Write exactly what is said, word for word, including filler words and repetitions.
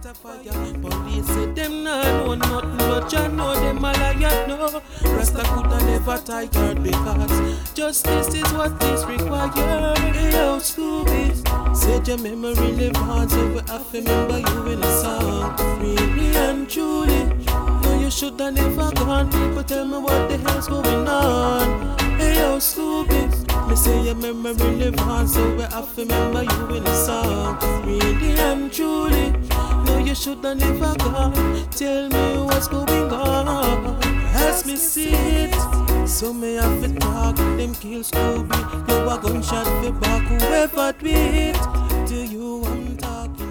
a fire. Police say them nah know nothing, but you know them a liar. No, Rasta coulda never tired because justice is what is required. Hey, yo, Scooby, said your memory live on, so we have to remember you in a song. Really and truly, no, you shoulda never gone. People tell me what the hell's going on. Hey, yo, Scooby, me say your memory live on, so we have to remember you in a song. Really and truly, no, you shoulda never gone. Tell me what's going on. As me see it, so me have to talk. Them kill Scooby, you a gunshot for back. Whoever do it, to you I'm talking.